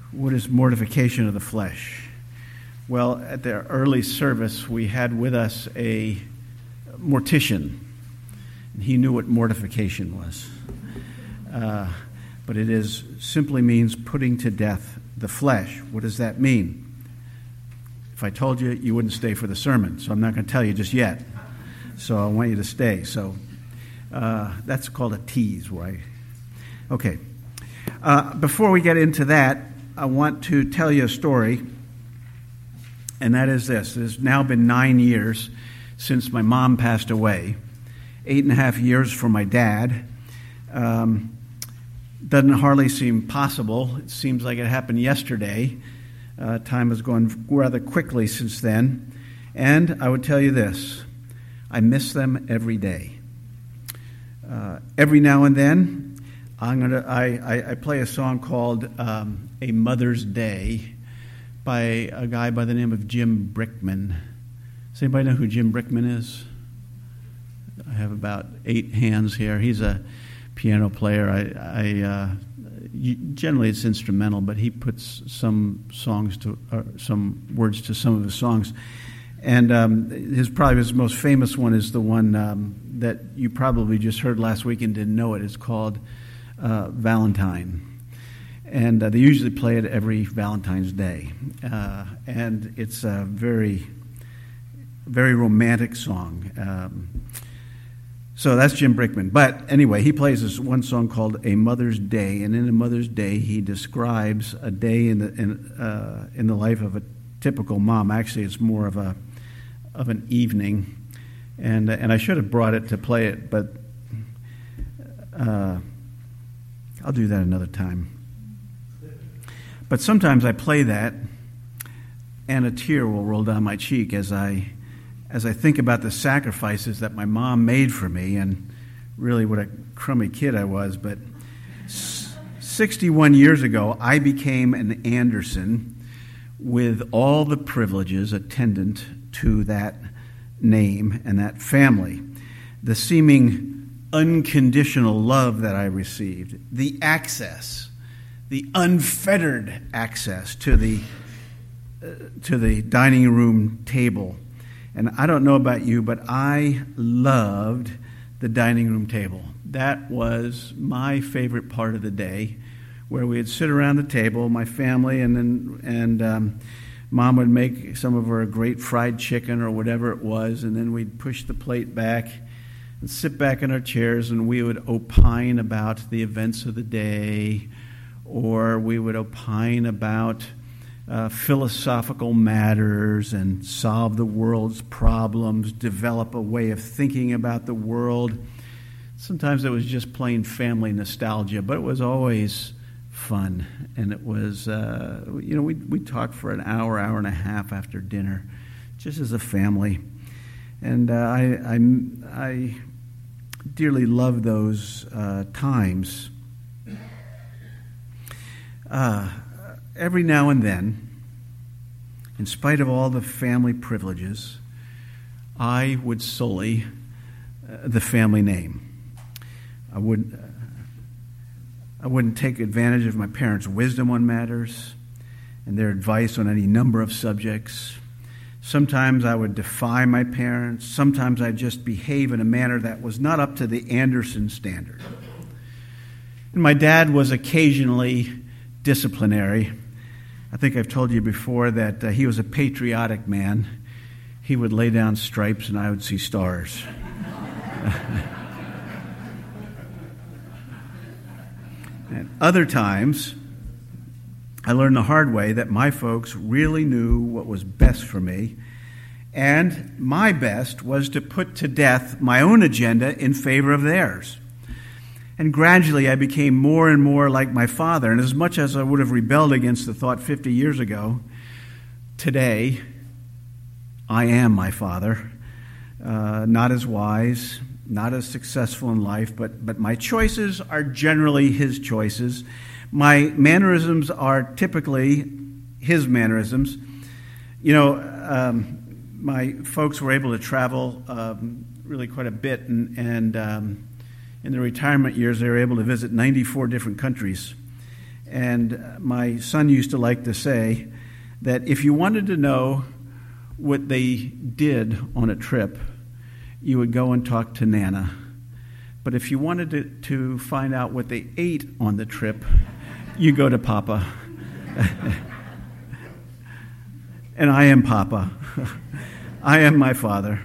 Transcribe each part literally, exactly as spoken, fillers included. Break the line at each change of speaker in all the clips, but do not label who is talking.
What is mortification of the flesh? Well, at the early service, we had with us a mortician, and he knew what mortification was. Uh, but it is simply means putting to death the flesh. What does that mean? If I told you, you wouldn't stay for the sermon, so I'm not going to tell you just yet. So I want you to stay. So uh, that's called a tease, right? Okay. Uh, before we get into that, I want to tell you a story, and that is this. It has now been nine years since my mom passed away, eight and a half years for my dad. Um, doesn't hardly seem possible. It seems like it happened yesterday. Uh, time has gone rather quickly since then. And I would tell you this, I miss them every day. Uh, every now and then, I'm gonna. I, I, I play a song called um, "A Mother's Day" by a guy by the name of Jim Brickman. Does anybody know who Jim Brickman is? I have about eight hands here. He's a piano player. I, I uh, generally it's instrumental, but he puts some songs to uh, some words to some of his songs. And um, his probably his most famous one is the one um, that you probably just heard last week and didn't know it. It's called Uh, Valentine, and uh, they usually play it every Valentine's Day, uh, and it's a very, very romantic song. Um, so that's Jim Brickman. But anyway, he plays this one song called "A Mother's Day," and in "A Mother's Day," he describes a day in the in, uh, in the life of a typical mom. Actually, it's more of a of an evening, and uh, and I should have brought it to play it, but. Uh, I'll do that another time. But sometimes I play that, and a tear will roll down my cheek as I, as I think about the sacrifices that my mom made for me, and really what a crummy kid I was. But sixty-one years ago, I became an Anderson with all the privileges attendant to that name and that family. The seeming unconditional love that I received, the access, the unfettered access to the uh, to the dining room table. And I don't know about you, but I loved the dining room table. That was my favorite part of the day, where we'd sit around the table, my family, and then and um, Mom would make some of her great fried chicken or whatever it was, and then we'd push the plate back and sit back in our chairs, and we would opine about the events of the day, or we would opine about uh, philosophical matters and solve the world's problems, develop a way of thinking about the world. Sometimes it was just plain family nostalgia, but it was always fun. And it was, uh, you know, we'd, we'd talk for an hour, hour and a half after dinner, just as a family. And uh, I, I, I dearly love those uh, times. Uh, every now and then, in spite of all the family privileges, I would sully uh, the family name. I would, uh, I wouldn't take advantage of my parents' wisdom on matters and their advice on any number of subjects. Sometimes I would defy my parents. Sometimes I'd just behave in a manner that was not up to the Anderson standard. And my dad was occasionally disciplinary. I think I've told you before that uh, he was a patriotic man. He would lay down stripes and I would see stars. And other times, I learned the hard way that my folks really knew what was best for me, and my best was to put to death my own agenda in favor of theirs. And gradually I became more and more like my father, and as much as I would have rebelled against the thought fifty years ago, today I am my father, uh, not as wise, not as successful in life, but, but my choices are generally his choices. My mannerisms are typically his mannerisms. You know, um, my folks were able to travel um, really quite a bit, and, and um, in their retirement years, they were able to visit ninety-four different countries. And my son used to like to say that if you wanted to know what they did on a trip, you would go and talk to Nana. But if you wanted to, to find out what they ate on the trip, you go to Papa. And I am Papa. I am my father.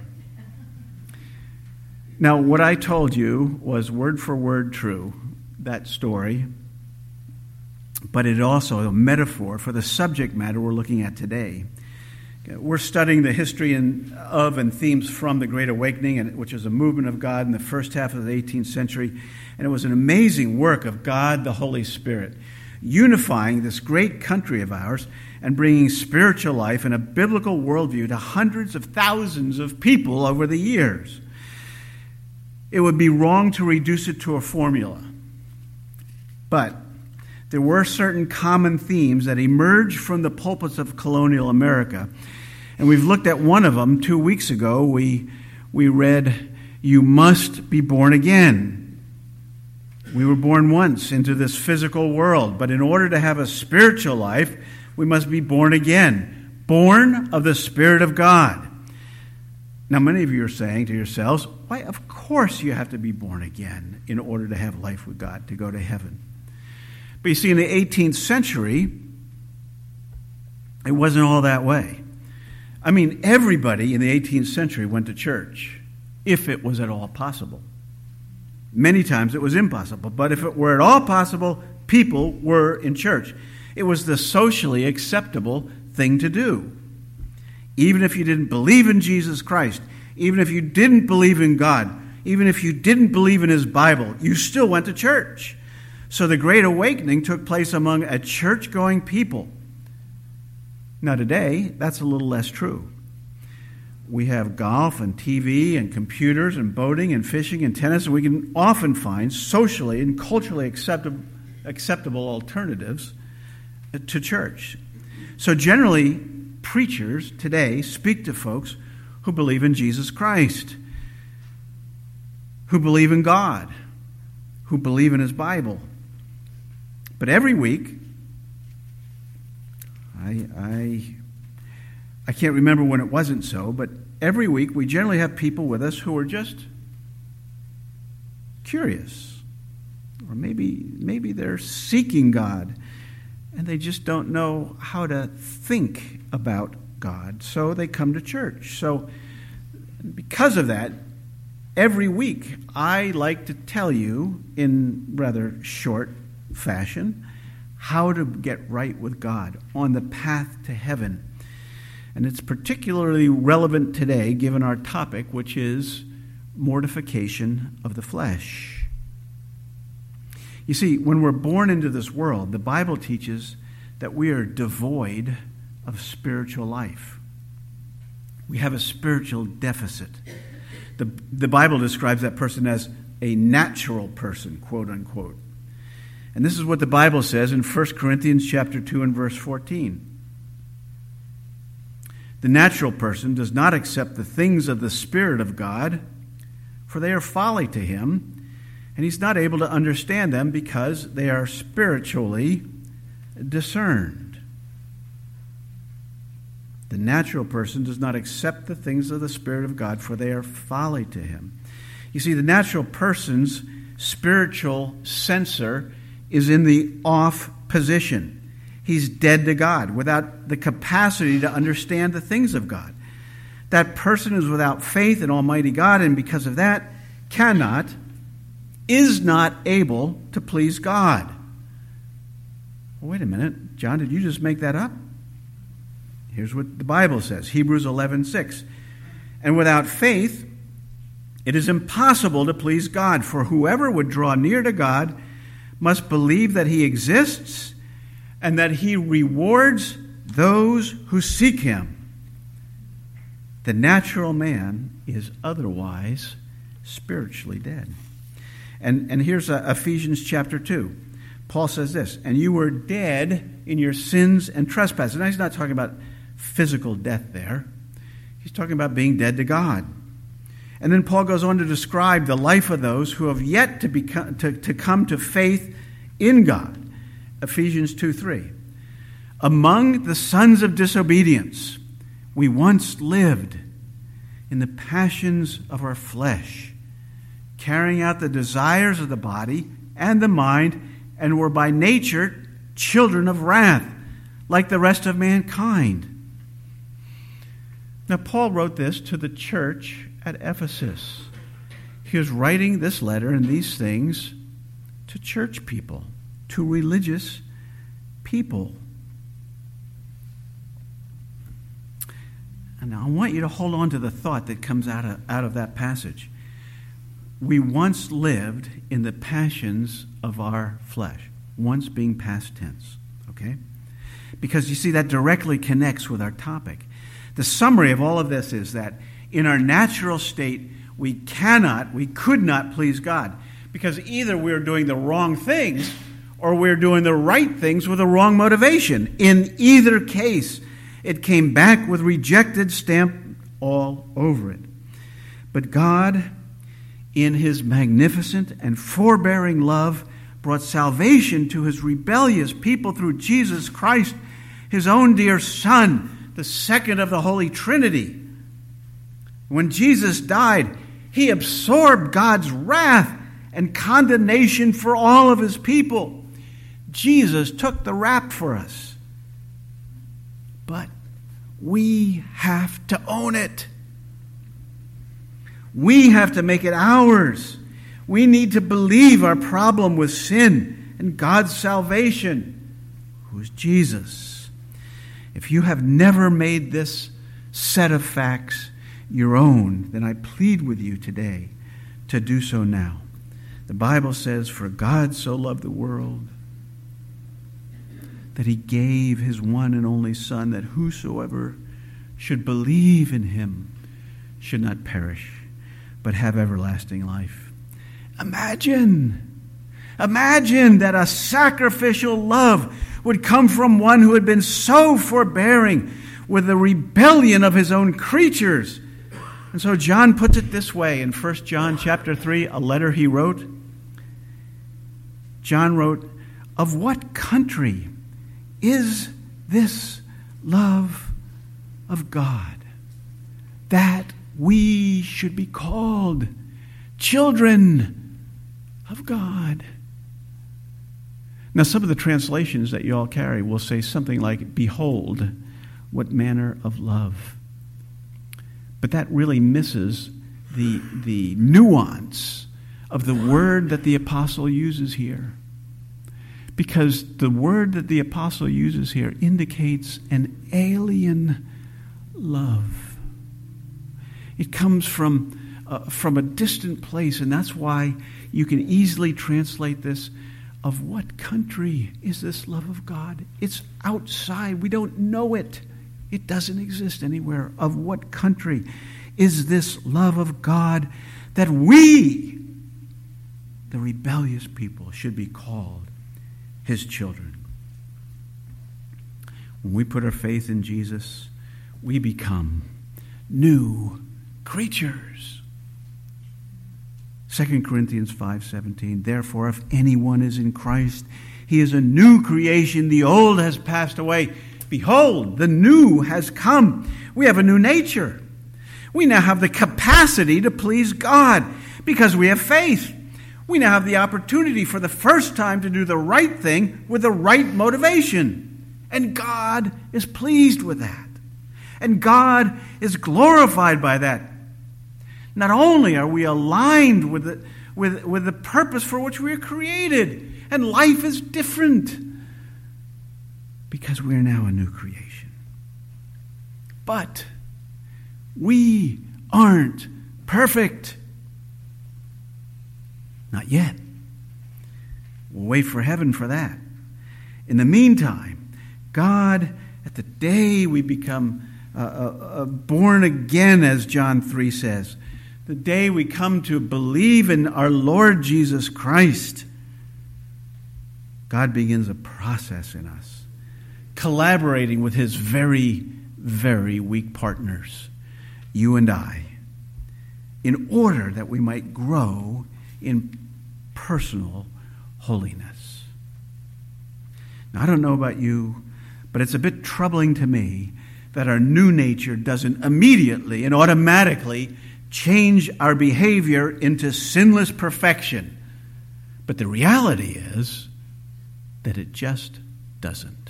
Now, what I told you was word for word true, that story, but it also a metaphor for the subject matter we're looking at today. We're studying the history and, of and themes from the Great Awakening, which is a movement of God in the first half of the eighteenth century, and it was an amazing work of God, the Holy Spirit, unifying this great country of ours and bringing spiritual life and a biblical worldview to hundreds of thousands of people over the years. It would be wrong to reduce it to a formula. But there were certain common themes that emerged from the pulpits of colonial America. And we've looked at one of them two weeks ago. We, we read, "You must be born again." We were born once into this physical world, but in order to have a spiritual life, we must be born again, born of the Spirit of God. Now, many of you are saying to yourselves, why, of course you have to be born again in order to have life with God, to go to heaven. But you see, in the eighteenth century, it wasn't all that way. I mean, everybody in the eighteenth century went to church, if it was at all possible. Many times it was impossible, but if it were at all possible, people were in church. It was the socially acceptable thing to do. Even if you didn't believe in Jesus Christ, even if you didn't believe in God, even if you didn't believe in His Bible, you still went to church. So the Great Awakening took place among a church-going people. Now today, that's a little less true. We have golf and T V and computers and boating and fishing and tennis, and we can often find socially and culturally acceptable, acceptable alternatives to church. So generally, preachers today speak to folks who believe in Jesus Christ, who believe in God, who believe in His Bible. But every week, I, I, I can't remember when it wasn't so, but every week we generally have people with us who are just curious. Or maybe, maybe they're seeking God, and they just don't know how to think about God, so they come to church. So because of that, every week I like to tell you in rather short fashion how to get right with God on the path to heaven. And it's particularly relevant today given our topic, which is mortification of the flesh. You see, when we're born into this world, the Bible teaches that we are devoid of spiritual life. We have a spiritual deficit. The, the Bible describes that person as a natural person, quote unquote. And this is what the Bible says in First Corinthians chapter two and verse fourteen. The natural person does not accept the things of the Spirit of God, for they are folly to him, and he's not able to understand them because they are spiritually discerned. The natural person does not accept the things of the Spirit of God, for they are folly to him. You see, the natural person's spiritual sensor is in the off position. He's dead to God, without the capacity to understand the things of God. That person is without faith in Almighty God, and because of that, cannot, is not able to please God. Well, wait a minute, John, did you just make that up? Here's what the Bible says, Hebrews eleven six. And without faith, it is impossible to please God, for whoever would draw near to God must believe that He exists and that He rewards those who seek Him. The natural man is otherwise spiritually dead. And, and here's uh, Ephesians chapter two. Paul says this, and you were dead in your sins and trespasses. Now he's not talking about physical death there. He's talking about being dead to God. And then Paul goes on to describe the life of those who have yet to, become, to, to come to faith in God. Ephesians two three. Among the sons of disobedience, we once lived in the passions of our flesh, carrying out the desires of the body and the mind, and were by nature children of wrath, like the rest of mankind. Now, Paul wrote this to the church at Ephesus. He was writing this letter and these things to church people, to religious people. And I want you to hold on to the thought that comes out of, out of that passage. We once lived in the passions of our flesh, once being past tense, okay? Because you see, that directly connects with our topic. The summary of all of this is that in our natural state, we cannot, we could not please God, because either we're doing the wrong things or we're doing the right things with the wrong motivation. In either case, it came back with rejected stamp all over it. But God, in his magnificent and forbearing love, brought salvation to his rebellious people through Jesus Christ, his own dear Son, the second of the Holy Trinity. When Jesus died, he absorbed God's wrath and condemnation for all of his people. Jesus took the rap for us. But we have to own it. We have to make it ours. We need to believe our problem with sin and God's salvation, who is Jesus. If you have never made this set of facts your own, then I plead with you today to do so now. The Bible says, "For God so loved the world that he gave his one and only Son, that whosoever should believe in him should not perish, but have everlasting life." Imagine, imagine that a sacrificial love would come from one who had been so forbearing with the rebellion of his own creatures. And so John puts it this way in First John chapter three, a letter he wrote. John wrote, "Of what country is this love of God, that we should be called children of God?" Now, some of the translations that you all carry will say something like, "Behold, what manner of love." But that really misses the, the nuance of the word that the apostle uses here. Because the word that the apostle uses here indicates an alien love. It comes from, uh, from a distant place, and that's why you can easily translate this, "Of what country is this love of God?" It's outside. We don't know it. It doesn't exist anywhere. Of what country is this love of God, that we, the rebellious people, should be called his children? When we put our faith in Jesus, we become new creatures. Second Corinthians five seventeen, "Therefore, if anyone is in Christ, he is a new creation. The old has passed away. Behold, the new has come." We have a new nature. We now have the capacity to please God because we have faith. We now have the opportunity for the first time to do the right thing with the right motivation. And God is pleased with that. And God is glorified by that. Not only are we aligned with the, with, with the purpose for which we are created, and life is different because we are now a new creation. But we aren't perfect. Not yet. We'll wait for heaven for that. In the meantime, God, at the day we become uh, uh, born again, as John three says, the day we come to believe in our Lord Jesus Christ, God begins a process in us, collaborating with his very, very weak partners, you and I, in order that we might grow in personal holiness. I don't know about you, but it's a bit troubling to me that our new nature doesn't immediately and automatically change our behavior into sinless perfection. But the reality is that it just doesn't.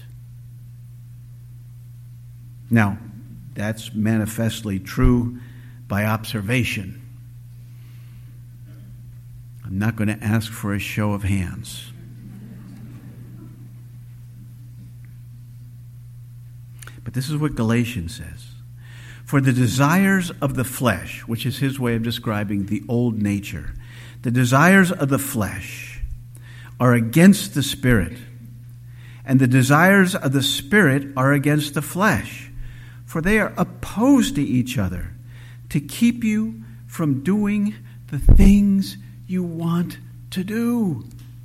Now, that's manifestly true by observation. I'm not going to ask for a show of hands. But this is what Galatians says. For the desires of the flesh, which is his way of describing the old nature, the desires of the flesh are against the Spirit, and the desires of the Spirit are against the flesh, for they are opposed to each other to keep you from doing the things you want to do.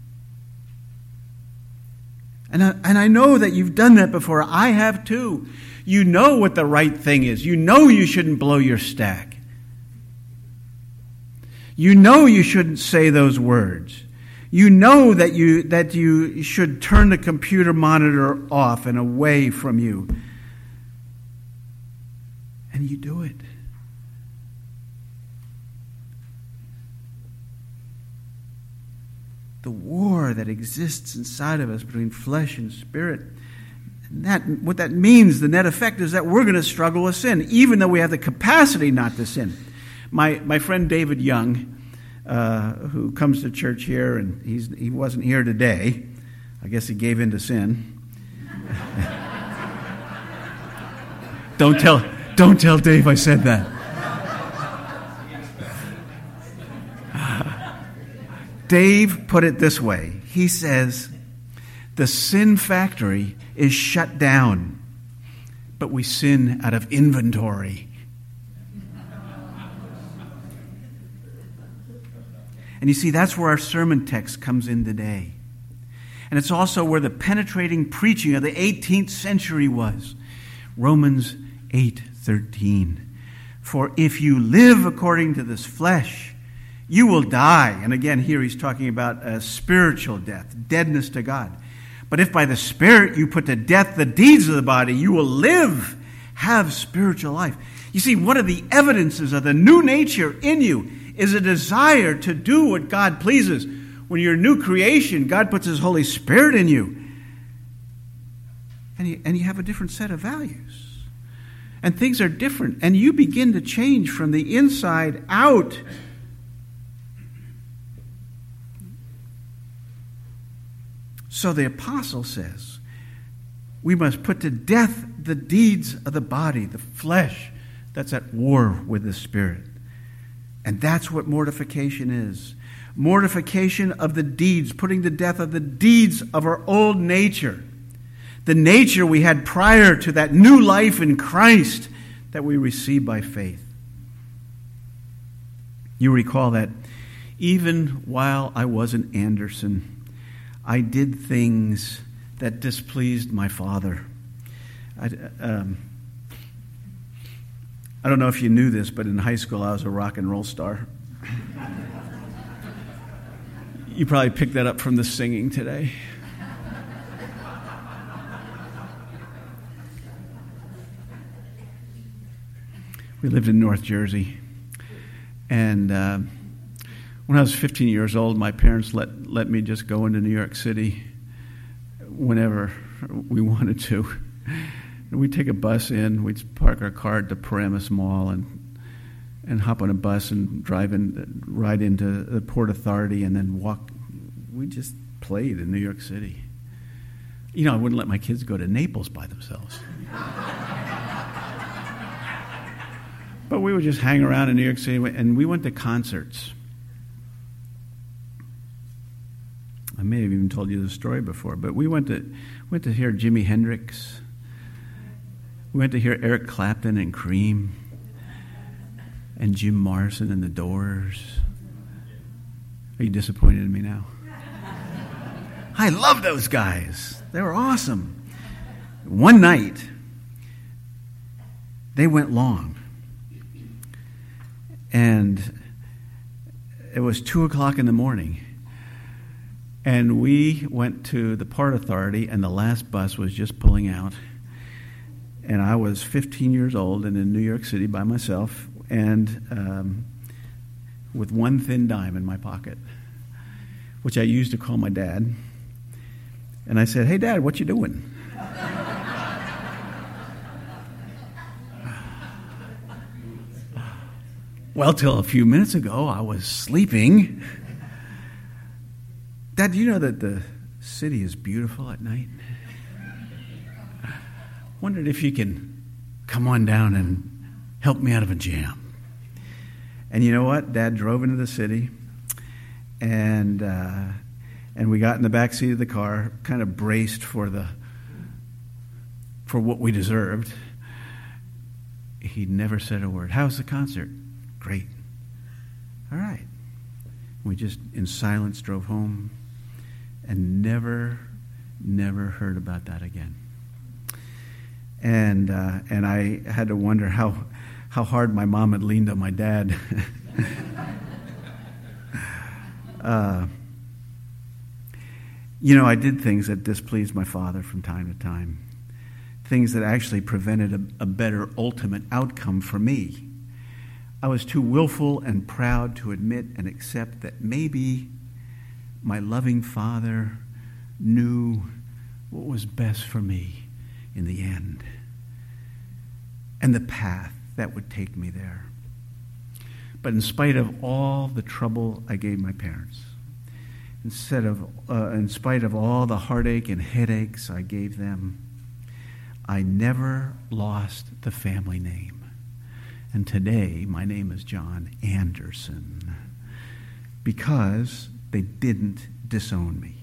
And I, and I know that you've done that before. I have too. You know what the right thing is. You know you shouldn't blow your stack. You know you shouldn't say those words. You know that you that you should turn the computer monitor off and away from you. And you do it. The war that exists inside of us between flesh and spirit. And that, what that means, the net effect, is that we're going to struggle with sin, even though we have the capacity not to sin. My my friend David Young, uh, who comes to church here, and he's he wasn't here today. I guess he gave in to sin. don't tell don't tell Dave I said that. Dave put it this way. He says, the sin factory is shut down, but we sin out of inventory. And you see, that's where our sermon text comes in today. And it's also where the penetrating preaching of the eighteenth century was. Romans eight thirteen. For if you live according to this flesh, you will die. And again, here he's talking about a spiritual death, deadness to God. But if by the Spirit you put to death the deeds of the body, you will live, have spiritual life. You see, one of the evidences of the new nature in you is a desire to do what God pleases. When you're a new creation, God puts His Holy Spirit in you. And you, and you have a different set of values. And things are different. And you begin to change from the inside out. So the apostle says, we must put to death the deeds of the body, the flesh that's at war with the Spirit. And that's what mortification is. Mortification of the deeds, putting to death of the deeds of our old nature. The nature we had prior to that new life in Christ that we receive by faith. You recall that even while I wasn't Anderson, I did things that displeased my father. I, um, I don't know if you knew this, but in high school I was a rock and roll star. You probably picked that up from the singing today. We lived in North Jersey, and uh, when I was fifteen years old, my parents let, let me just go into New York City whenever we wanted to. And we'd take a bus in, we'd park our car at the Paramus Mall and and hop on a bus and drive in, ride into the Port Authority and then walk. We just played in New York City. You know, I wouldn't let my kids go to Naples by themselves. But we would just hang around in New York City, and we went to concerts. I may have even told you the story before, but we went to went to hear Jimi Hendrix. We went to hear Eric Clapton and Cream, and Jim Morrison and the Doors. Are you disappointed in me now? I love those guys. They were awesome. One night, they went long. And it was two o'clock in the morning. And we went to the Port Authority, and the last bus was just pulling out. And I was fifteen years old and in New York City by myself, and um, with one thin dime in my pocket, which I used to call my dad. And I said, "Hey, Dad, what you doing?" Well, till a few minutes ago, I was sleeping. Dad, do you know that the city is beautiful at night? Wondered if you can come on down and help me out of a jam. And you know what? Dad drove into the city, and uh, and we got in the back seat of the car, kind of braced for the for what we deserved. He never said a word. "How's the concert?" "Great." "All right." We just, in silence, drove home and never, never heard about that again. And uh, and I had to wonder how how hard my mom had leaned on my dad. uh, you know, I did things that displeased my father from time to time, things that actually prevented a, a better ultimate outcome for me. I was too willful and proud to admit and accept that maybe my loving father knew what was best for me in the end, and the path that would take me there. But in spite of all the trouble I gave my parents, instead of, uh, in spite of all the heartache and headaches I gave them, I never lost the family name. And today, my name is John Anderson, because they didn't disown me.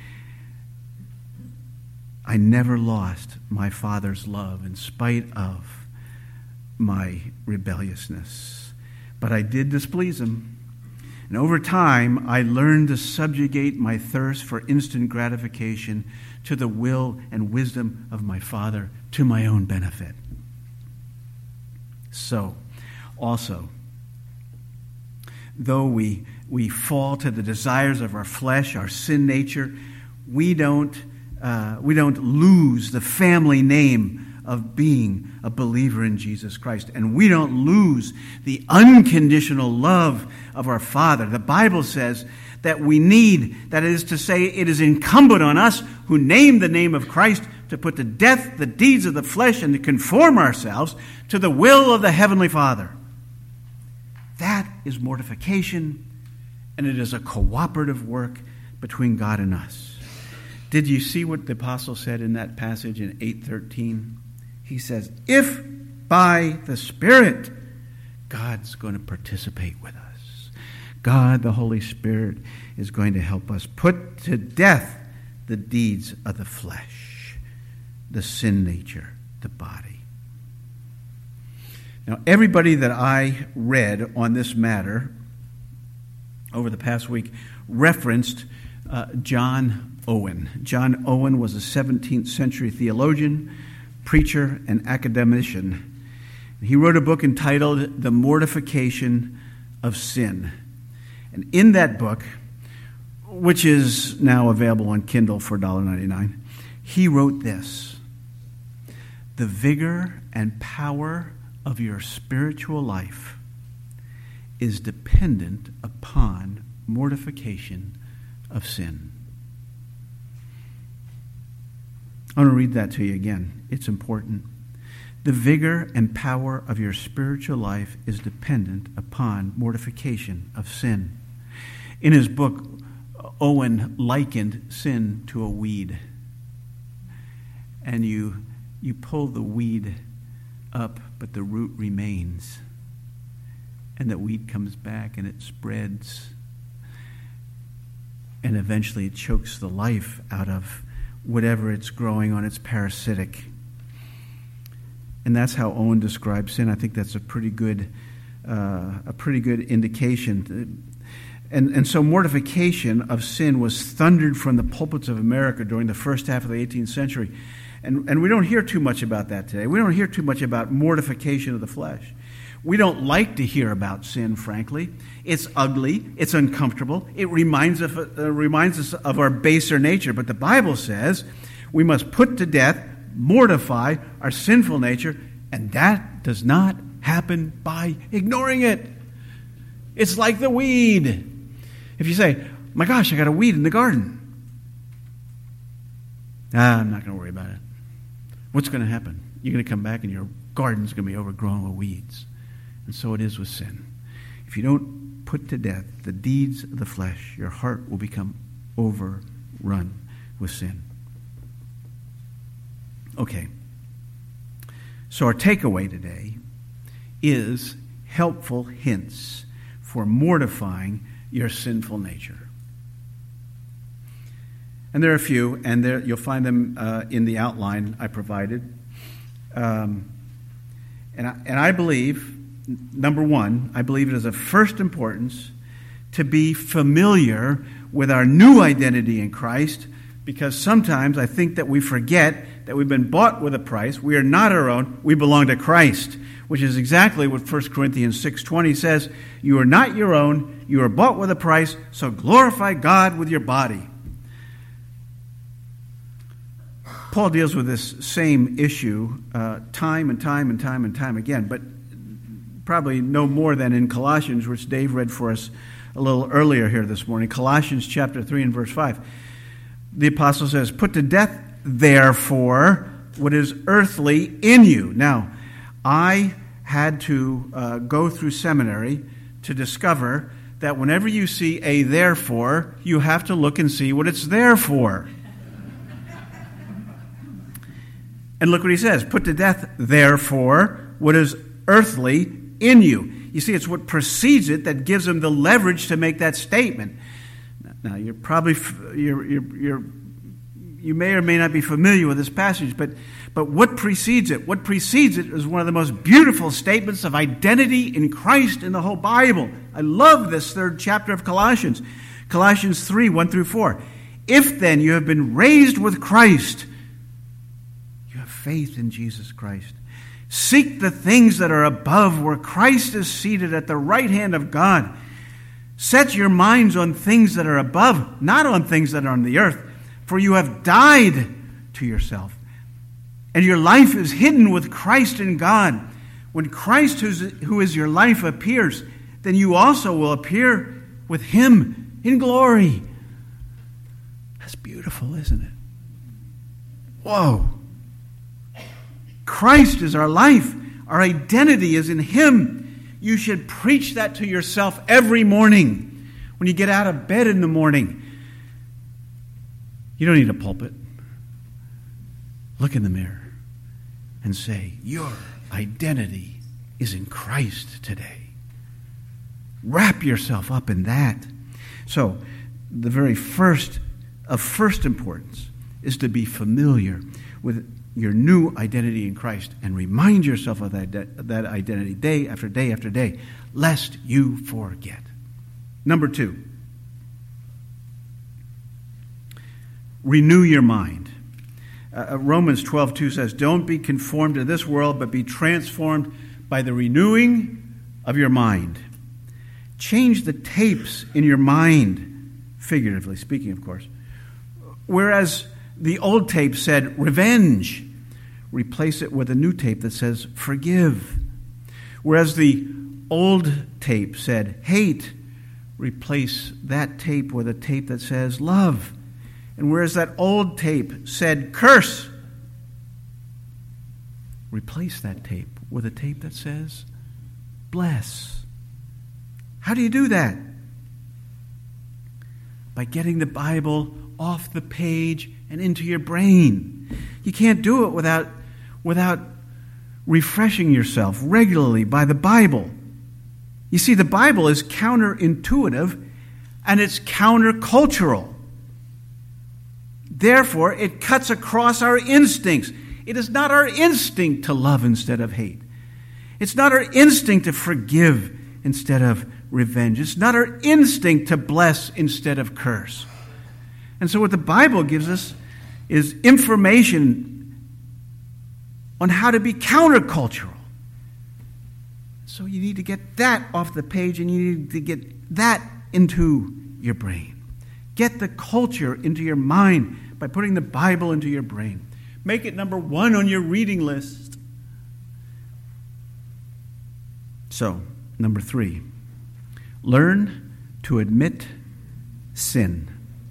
I never lost my father's love in spite of my rebelliousness. But I did displease him. And over time, I learned to subjugate my thirst for instant gratification to the will and wisdom of my father to my own benefit. So, also, though we we fall to the desires of our flesh, our sin nature, we don't uh, we don't lose the family name of being a believer in Jesus Christ, and we don't lose the unconditional love of our Father. The Bible says that we need, that is to say, it is incumbent on us who name the name of Christ to put to death the deeds of the flesh and to conform ourselves to the will of the Heavenly Father. That is mortification, and it is a cooperative work between God and us. Did you see what the apostle said in that passage in eight thirteen? He says, if by the Spirit, God's going to participate with us. God, the Holy Spirit, is going to help us put to death the deeds of the flesh, the sin nature, the body. Now, everybody that I read on this matter over the past week referenced uh, John Owen. John Owen was a seventeenth century theologian, preacher, and academician. He wrote a book entitled The Mortification of Sin. And in that book, which is now available on Kindle for one dollar and ninety-nine cents, he wrote this: the vigor and power of your spiritual life is dependent upon mortification of sin. I want to read that to you again. It's important. The vigor and power of your spiritual life is dependent upon mortification of sin. In his book, Owen likened sin to a weed. And you, you pull the weed up, but the root remains. And the weed comes back and it spreads. And eventually it chokes the life out of whatever it's growing on. It's parasitic. And that's how Owen describes sin. I think that's a pretty good, uh, a pretty good indication. And, and so mortification of sin was thundered from the pulpits of America during the first half of the eighteenth century. And, and we don't hear too much about that today. We don't hear too much about mortification of the flesh. We don't like to hear about sin, frankly. It's ugly. It's uncomfortable. It reminds us, uh, reminds us of our baser nature. But the Bible says we must put to death, mortify our sinful nature, and that does not happen by ignoring it. It's like the weed. If you say, my gosh, I got a weed in the garden. Ah, I'm not going to worry about it. What's going to happen? You're going to come back and your garden's going to be overgrown with weeds. And so it is with sin. If you don't put to death the deeds of the flesh, your heart will become overrun with sin. Okay. So our takeaway today is helpful hints for mortifying your sinful nature. And there are a few, and there, you'll find them uh, in the outline I provided. Um, and, I, and I believe, number one, I believe it is of first importance to be familiar with our new identity in Christ, because sometimes I think that we forget that we've been bought with a price. We are not our own. We belong to Christ, which is exactly what First Corinthians six twenty says. You are not your own. You are bought with a price, so glorify God with your body. Paul deals with this same issue uh, time and time and time and time again, but probably no more than in Colossians, which Dave read for us a little earlier here this morning. Colossians chapter three and verse five. The apostle says, put to death, therefore, what is earthly in you. Now, I had to uh, go through seminary to discover that whenever you see a therefore, you have to look and see what it's there for. And look what he says. Put to death, therefore, what is earthly in you. You see, it's what precedes it that gives him the leverage to make that statement. Now, you're probably, you're, you're, you're, you may or may not be familiar with this passage, but, but what precedes it? What precedes it is one of the most beautiful statements of identity in Christ in the whole Bible. I love this third chapter of Colossians. Colossians three, one through four. If then you have been raised with Christ, faith in Jesus Christ. Seek the things that are above, where Christ is seated at the right hand of God. Set your minds on things that are above, not on things that are on the earth, for you have died to yourself, and your life is hidden with Christ in God. When Christ, who is your life, appears, then you also will appear with him in glory. That's beautiful, isn't it? Whoa. Christ is our life. Our identity is in him. You should preach that to yourself every morning when you get out of bed in the morning. You don't need a pulpit. Look in the mirror and say, your identity is in Christ today. Wrap yourself up in that. So, the very first of first importance is to be familiar with your new identity in Christ, and remind yourself of that, that identity day after day after day, lest you forget. Number two, renew your mind. Uh, Romans twelve two says, don't be conformed to this world, but be transformed by the renewing of your mind. Change the tapes in your mind, figuratively speaking, of course. Whereas the old tape said revenge, replace it with a new tape that says forgive. Whereas the old tape said hate, replace that tape with a tape that says love. And whereas that old tape said curse, replace that tape with a tape that says bless. How do you do that? By getting the Bible off the page and into your brain. You can't do it without, without refreshing yourself regularly by the Bible. You see, the Bible is counterintuitive and it's countercultural. Therefore, it cuts across our instincts. It is not our instinct to love instead of hate. It's not our instinct to forgive instead of revenge. It's not our instinct to bless instead of curse. And so what the Bible gives us is information on how to be countercultural. So you need to get that off the page, and you need to get that into your brain. Get the culture into your mind by putting the Bible into your brain. Make it number one on your reading list. So, number three, learn to admit sin.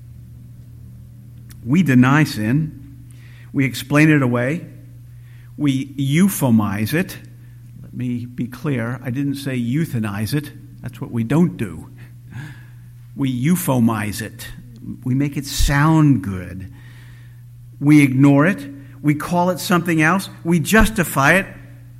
We deny sin. We explain it away. We euphemize it. Let me be clear. I didn't say euthanize it. That's what we don't do. We euphemize it. We make it sound good. We ignore it. We call it something else. We justify it.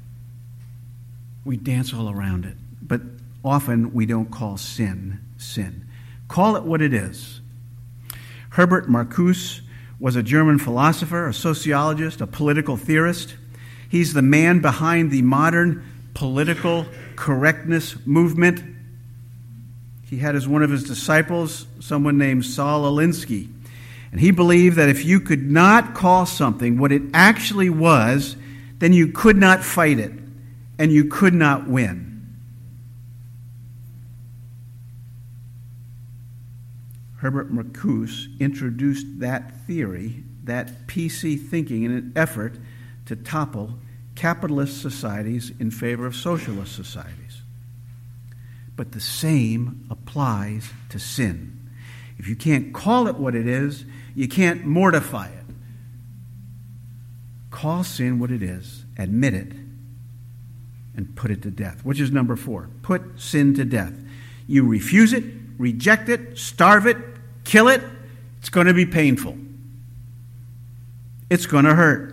We dance all around it. But often we don't call sin, sin. Call it what it is. Herbert Marcuse was a German philosopher, a sociologist, a political theorist. He's the man behind the modern political correctness movement. He had as one of his disciples someone named Saul Alinsky. And he believed that if you could not call something what it actually was, then you could not fight it, and you could not win. Herbert Marcuse introduced that theory, that P C thinking, in an effort to topple capitalist societies in favor of socialist societies. But the same applies to sin. If you can't call it what it is, you can't mortify it. Call sin what it is, admit it, and put it to death, which is number four. Put sin to death. You refuse it, reject it, starve it, kill it. It's going to be painful. It's going to hurt.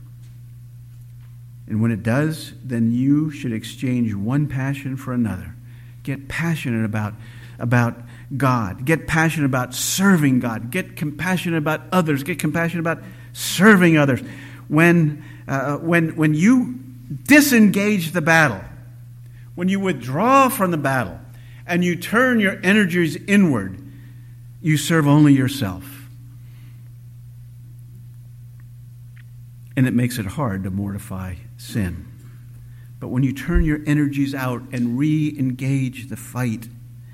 And when it does, then you should exchange one passion for another. Get passionate about, about God. Get passionate about serving God. Get compassionate about others. Get compassionate about serving others. When, uh, when, when you disengage the battle, when you withdraw from the battle, and you turn your energies inward, you serve only yourself. And it makes it hard to mortify sin. But when you turn your energies out and re-engage the fight,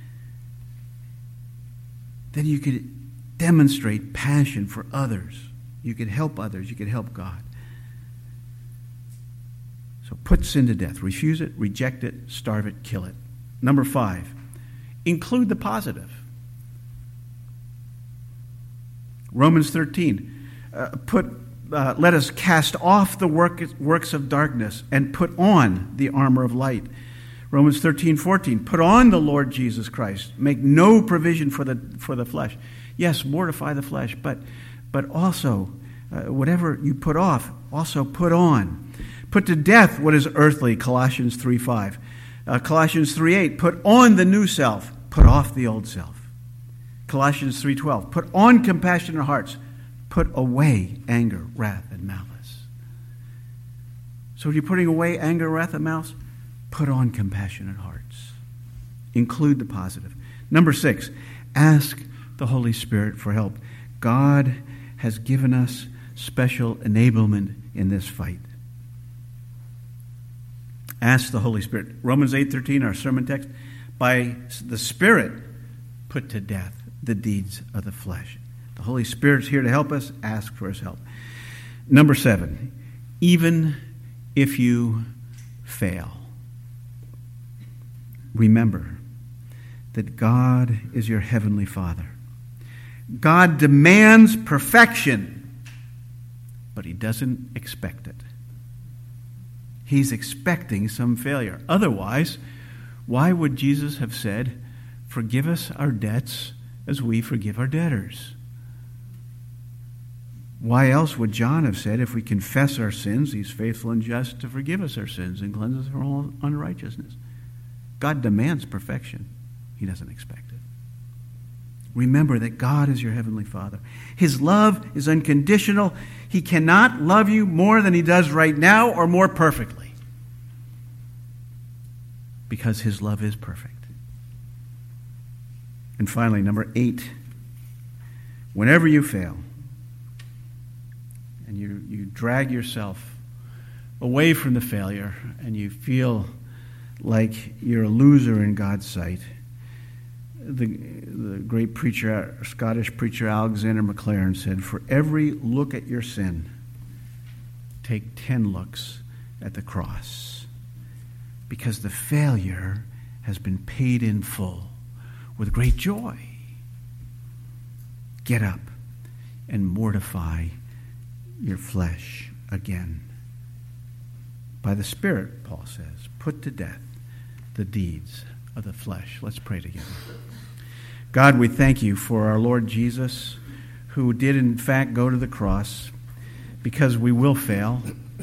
then you could demonstrate passion for others. You could help others. You could help God. So put sin to death. Refuse it, reject it, starve it, kill it. Number five, include the positive. Romans thirteen, uh, put Uh, let us cast off the work, works of darkness and put on the armor of light. Romans thirteen fourteen, put on the Lord Jesus Christ. Make no provision for the for the flesh. Yes, mortify the flesh, but but also uh, whatever you put off, also put on. Put to death what is earthly, Colossians three five. Uh, Colossians three eight, put on the new self, put off the old self. Colossians three twelve, put on compassionate hearts. Put away anger, wrath, and malice. So if you're putting away anger, wrath, and malice, put on compassionate hearts. Include the positive. Number six, ask the Holy Spirit for help. God has given us special enablement in this fight. Ask the Holy Spirit. Romans eight thirteen, our sermon text, by the Spirit put to death the deeds of the flesh. The Holy Spirit's here to help us. Ask for his help. Number seven, even if you fail, remember that God is your heavenly Father. God demands perfection, but he doesn't expect it. He's expecting some failure. Otherwise, why would Jesus have said, forgive us our debts as we forgive our debtors? Why else would John have said, if we confess our sins, he's faithful and just to forgive us our sins and cleanse us from all unrighteousness? God demands perfection. He doesn't expect it. Remember that God is your heavenly Father. His love is unconditional. He cannot love you more than he does right now or more perfectly, because his love is perfect. And finally, number eight, whenever you fail, and you, you drag yourself away from the failure, and you feel like you're a loser in God's sight. The, the great preacher, Scottish preacher Alexander Maclaren said, for every look at your sin, take ten looks at the cross, because the failure has been paid in full with great joy. Get up and mortify your flesh again. By the Spirit, Paul says, put to death the deeds of the flesh. Let's pray together. God, we thank you for our Lord Jesus, who did in fact go to the cross because we will fail.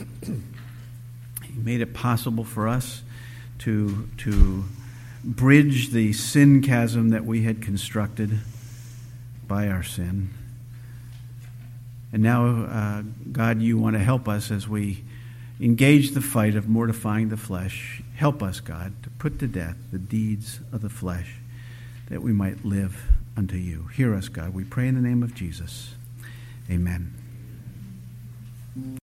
He made it possible for us to, to bridge the sin chasm that we had constructed by our sin. And now, uh, God, you want to help us as we engage the fight of mortifying the flesh. Help us, God, to put to death the deeds of the flesh, that we might live unto you. Hear us, God. We pray in the name of Jesus. Amen.